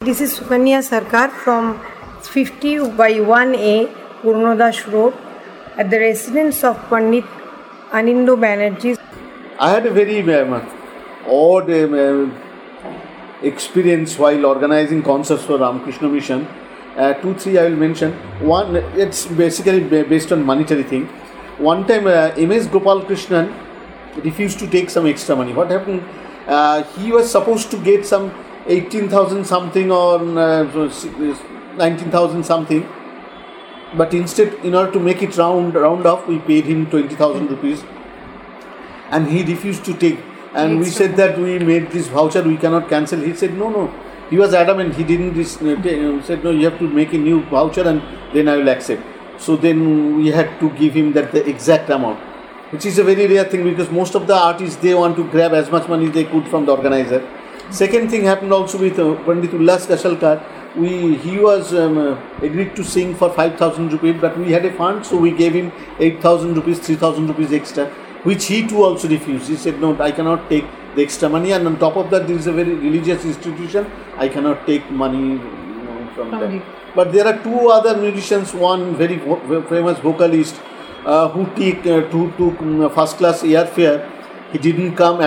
This is Sukanya Sarkar from 50 by 1A Purnodash Road at the residence of Pandit Anindo Banerjee. I had a very odd experience while organizing concerts for Ramakrishna Mission. 2-3 I will mention. One, it's basically based on monetary thing. One time M.S. Gopal Krishnan refused to take some extra money. What happened? He was supposed to get some 18,000 something or 19,000 something, but instead, in order to make it round off, we paid him 20,000 rupees, and he refused to take. And we said that we made this voucher, we cannot cancel. He said no. He was adamant. He didn't said no. You have to make a new voucher, and then I will accept. So then we had to give him the exact amount, which is a very rare thing because most of the artists, they want to grab as much money they could from the organizer. Second thing happened also with Pandit Ullas Kashalkar. He was agreed to sing for 5,000 rupees, but we had a fund, so we gave him 8,000 rupees, 3,000 rupees extra, which he too also refused. He said, no, I cannot take the extra money, and on top of that, this is a very religious institution, I cannot take money from them. But there are two other musicians, one very famous vocalist who took first class airfare. He didn't come,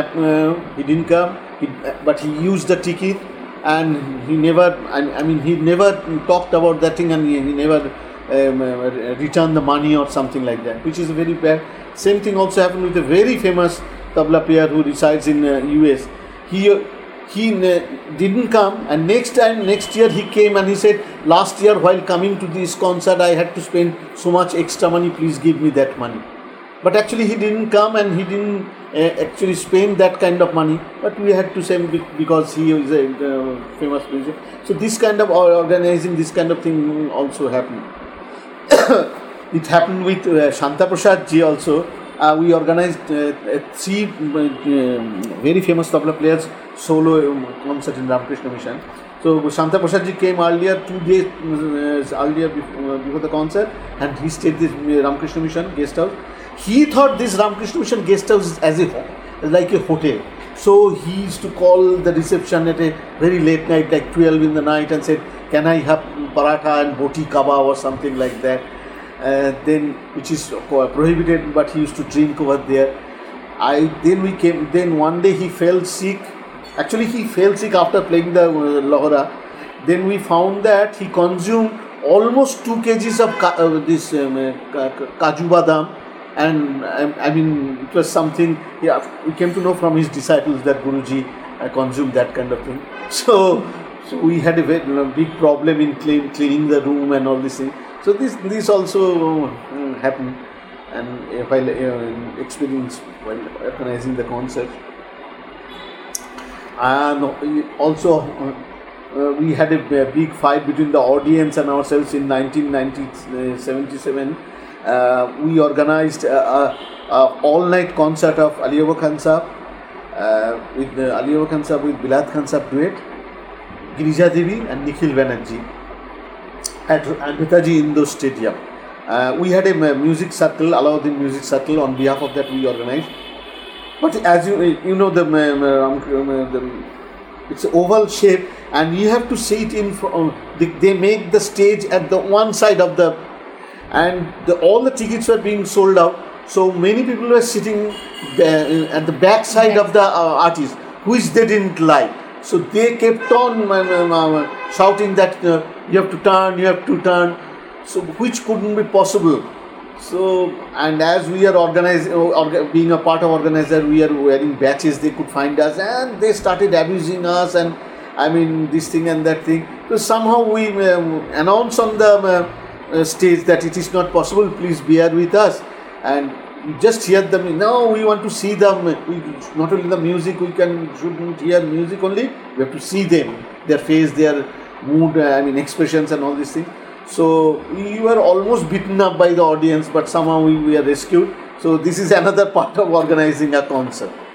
but he used the ticket, and he never, he never talked about that thing, and he never returned the money or something like that, which is very bad. Same thing also happened with a very famous tabla player who resides in US. He didn't come, and next year he came and he said, last year while coming to this concert I had to spend so much extra money, please give me that money. But actually he didn't come, and he didn't actually spend that kind of money, but we had to send because he is a famous musician. So this kind of organizing, this kind of thing also happened. It happened with Shanta Prasad ji also. We organized 3 very famous tabla players solo concert in Ramakrishna Mission. So Shanta Prasad ji came earlier, 2 days earlier before the concert, and he stayed this Ramakrishna Mission guest house. He thought this Ramakrishna Mission guest house is like a hotel. So he used to call the reception at a very late night, like 12 in the night, and said, can I have paratha and boti kebab or something like that? Then, which is prohibited, but he used to drink over there. Then one day he fell sick. Actually, he fell sick after playing the Lohra. Then we found that he consumed almost 2 kgs of this kaju badam. And it was something, we came to know from his disciples that Guruji consumed that kind of thing. So we had a very big problem in cleaning the room and all this thing. So this also happened, and while experience while organizing the concert. And also we had a big fight between the audience and ourselves in 1977. We organized a all-night concert of Ali Aba Khan Sahab with Ali Aba Khan Sahab with Bilal Khan Sahab duet, Girija Devi and Nikhil Banerjee at Netaji Indo Stadium. We had a music circle, Alauddin Music Circle. On behalf of that, we organized. But as you know, it's an oval shape, and you have to sit in. They make the stage at the one side of the. And all the tickets were being sold out, so many people were sitting at the back side of the artist, which they didn't like. So they kept on shouting that you have to turn, so which couldn't be possible. So, and as we are being a part of organizer, we are wearing badges, they could find us, and they started abusing us, and this thing and that thing. So somehow we announced on the stage that it is not possible, please bear with us, and just hear them. Now we want to see them. Not only the music, shouldn't hear music only, we have to see them, their face, their mood, expressions and all these things. So we were almost beaten up by the audience, but somehow we were rescued. So this is another part of organizing a concert.